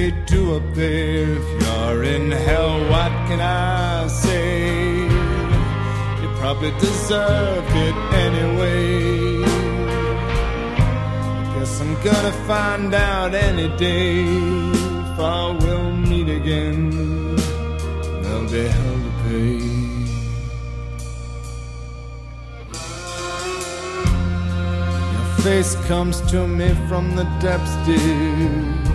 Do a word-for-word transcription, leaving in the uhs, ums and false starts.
they do up there. If you're in hell, what can I say? You probably deserved it anyway. Guess I'm gonna find out any day. If I will meet again, there'll be hell to pay. Your face comes to me from the depths, dear.